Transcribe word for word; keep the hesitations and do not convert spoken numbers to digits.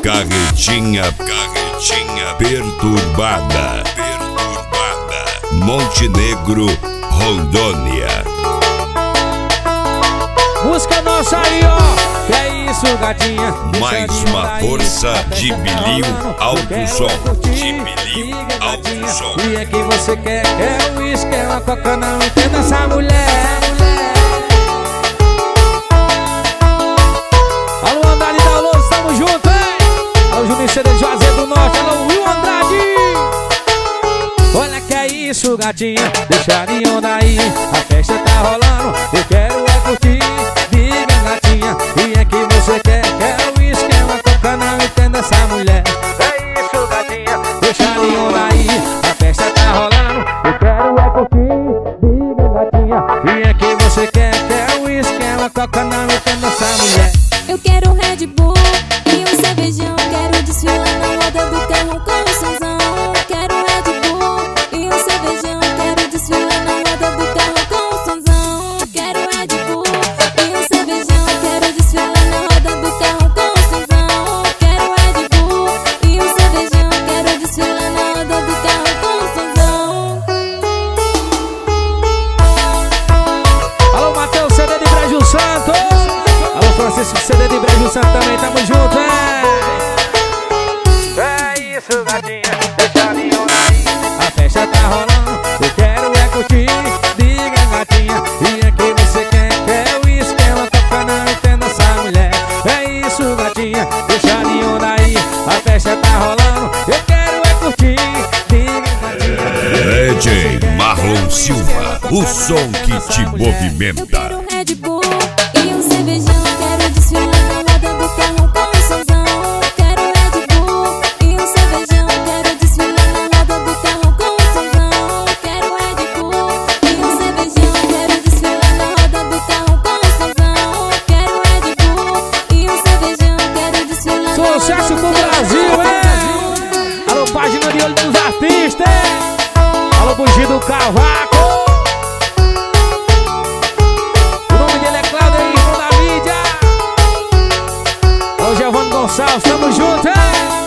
Carretinha, carretinha perturbada, perturbada. Montenegro, Rondônia. Música nossa aí, ó. Que é isso, gatinha? Mais uma força de Bilinho Alto Som. De Bilinho Alto Som. E é que você quer, quer o uísque, quer uma coca, não entenda essa mulher. Alô, Andrade da Lousa, tamo junto, hein? Alô, Juninho C D de Juazeiro do Norte. Alô, Will Andrade. Olha que é isso, gatinha, deixa de onda aí. A festa tá rolando, eu quero é curtir. Diga, gatinha, e é que você quer, quer o uísque, quer uma coca, não entenda essa mulher. É isso, gatinha, deixa de onda aí. A festa tá rolando, eu quero é curtir. Diga, gatinha, e é que você quer, quer o uísque, quer uma coca, não entenda essa mulher. Eu quero um Red Bull e um cervejão. Quero desfilar na roda do carro com o sonzão. Quero um Red Bull e um cervejão. Quero desfilar na roda do carro com o sonzão. Quero um Red Bull e um cervejão. Quero desfilar na roda do carro com o sonzão. Quero um Red Bull e um cervejão. Quero desfilar na roda do carro com o sonzão. Alô, Matheus, C D de Brejo Santo. Alô, Francisco, C D de Brejo Santo também, tamo junto, é? É isso, gatinha, deixa de onda aí. A festa tá rolando, eu quero é curtir. Diga, gatinha, e é que você quer, quer o uísque, quer uma coca, não entenda essa mulher. É isso, gatinha, deixa de onda aí. A festa tá rolando, eu quero é curtir. Diga, gatinha. D J Marlon Silva, o som que te Eu movimenta. quero um Red Bull e um cervejão. Quero desfilar na roda do carro com o sonzão. Quero um Red Bull e um cervejão. Quero desfilar na roda do carro com o sonzão. Quero um Red Bull e um cervejão. Quero desfilar na roda do carro com o sonzão. Quero um Red Bull e um cervejão. Quero desfilar na roda Sucesso do pro carro Brasil, com o é? Alô, página de olho dos artistas. Alô, Bugi do Cavaco. O nome dele é Cláudio aí, irmão da mídia. Alô, Giovanni Gonçalves, tamo junto, hein?